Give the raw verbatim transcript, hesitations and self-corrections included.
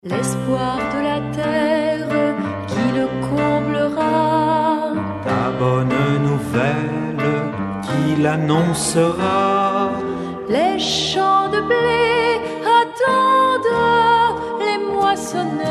l'espoir de la terre qui le comblera, ta bonne nouvelle qui l'annoncera. Les champs de blé attendent les moissonneurs.